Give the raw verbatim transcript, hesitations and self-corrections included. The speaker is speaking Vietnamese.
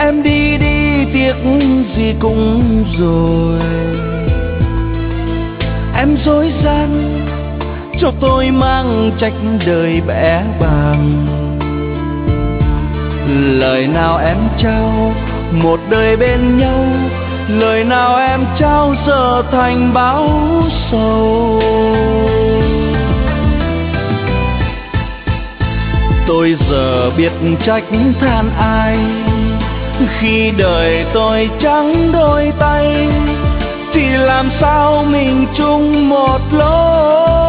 em đi đi tiếc gì cũng rồi. Em dối gian cho tôi mang trách đời bẽ bàng. Lời nào em trao một đời bên nhau, lời nào em trao giờ thành báo sầu. Tôi giờ biết trách than ai, khi đời tôi trắng đôi tay thì làm sao mình chung một lối.